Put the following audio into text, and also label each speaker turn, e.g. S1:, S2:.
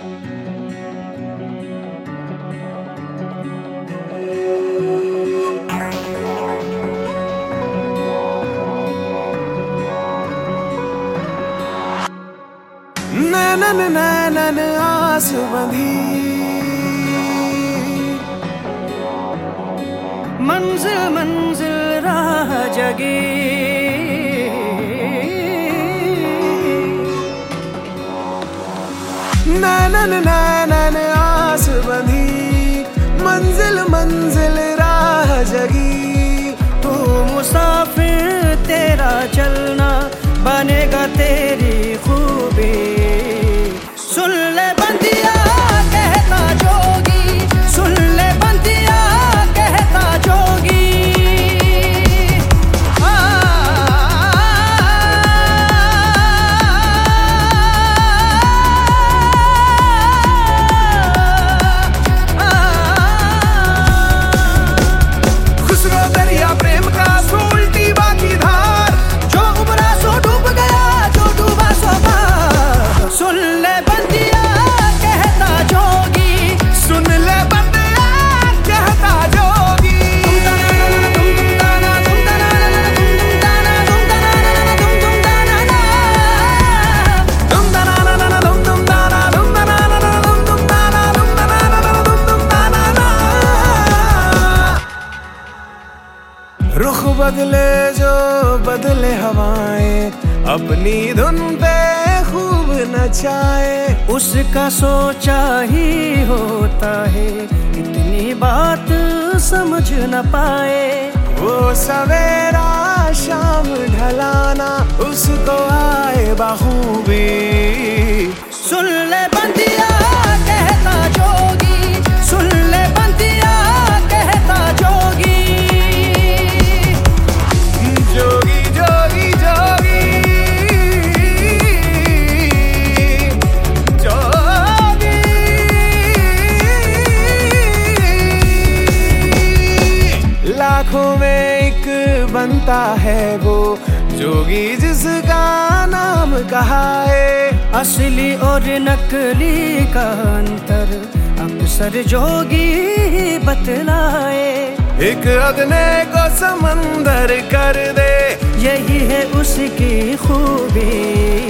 S1: नैनन नैनन आस बंधी, मंजिल मंजिल राह जगी। नैनन नैनन आस बंधी, मंजिल मंजिल राह जगी। तू मुसाफिर तेरा चलना बनेगा तेरी खूबी। सुन ले बंदिया कहता जोगी, सुन ले बंदिया कहता जोगी। खुसरो दरिया प्रेम का सो उल्टी बाकी धार, जो उबरा सो डूब गया, जो डूबा सो पार। सुन ले बंदिया कहता जोगी, सुन ले बंदिया कहता जोगी। रुख बदले जो बदले हवाएं, अपनी धुन पे खूब नचाए। उसका सोचा ही होता है, इतनी बात समझ न पाए। वो सवेरा शाम ढलाना, उसको आए बखूबी। सुन ले बंदिया कहता जोगी, सुन ले बंदिया कहता जोगी। जोगी जोगी जोगी जोगी। लाखों में एक बनता है वो जोगी, जिसका नाम कहा है। असली और नकली का अंतर अक्सर जोगी बतलाए। एक अगने को समंदर कर दे, यही है उसकी खूबी।